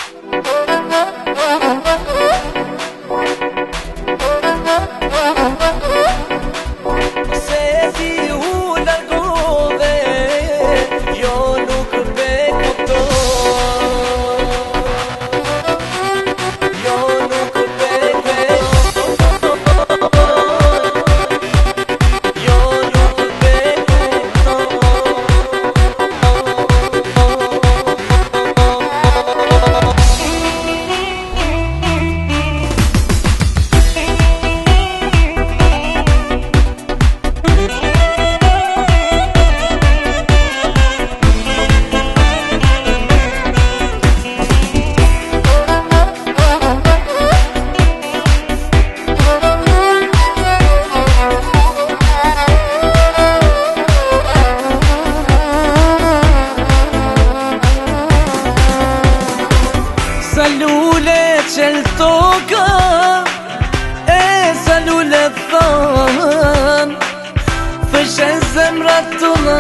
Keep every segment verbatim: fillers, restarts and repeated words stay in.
Salule qel toka, e salule thon, fëshen zemrat tona,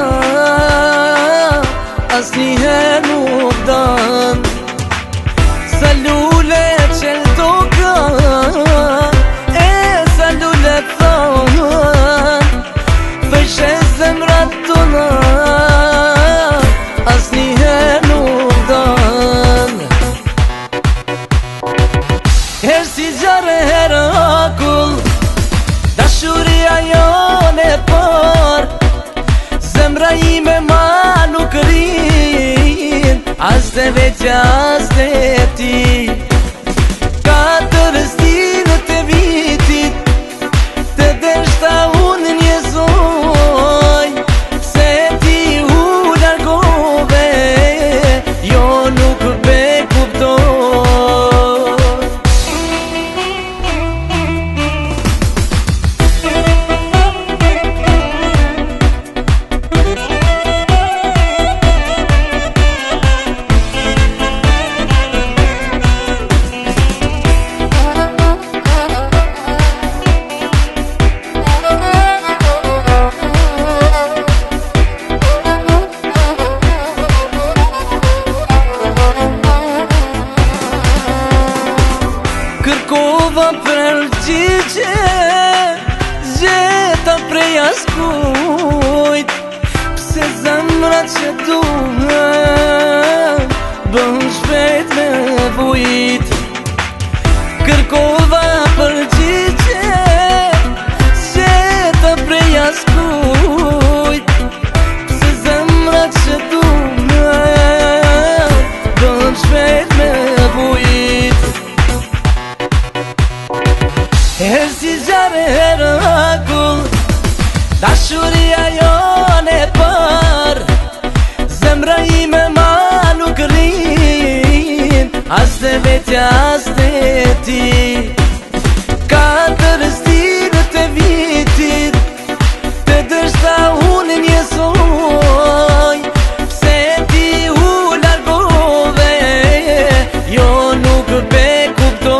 as njëher nuk dan. Salule qel toka, e salule thon, fëshen zemrat tona, as njëher nuk dan. Her si zjarë her akull, dashuria jone par, zemra ime ma nuk rin, as të vetja as të ti. Katër stinët e vitit, të deshta unë njëzoj, se ti u largove, jo nuk be kuptoj. Kërkova për gjigje, zgjeta prej askujt, pse zemra që duhem bën shpejt me vujt. Kërkova për gjigje, zgjeta prej askujt, pse zemra që duhem bën shpejt me vujt. Her si zjarë her akull, dashuria jone par, zemra ime ma nuk rin, as të vetja as të ti. Katër stinët e vitit, të deshta unë njësoj, pse ti u largove, jo nuk be kuptoj.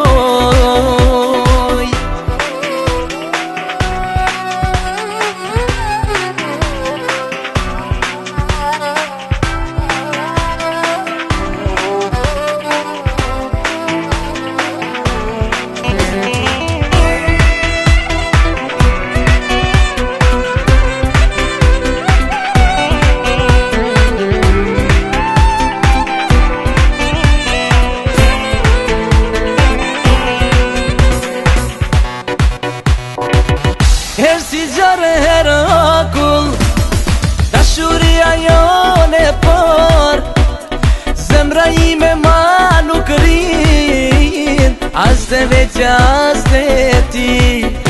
Her si zjarë her akull, dashuria jone par, zemra ime ma nuk rin, as të vetja as të ti.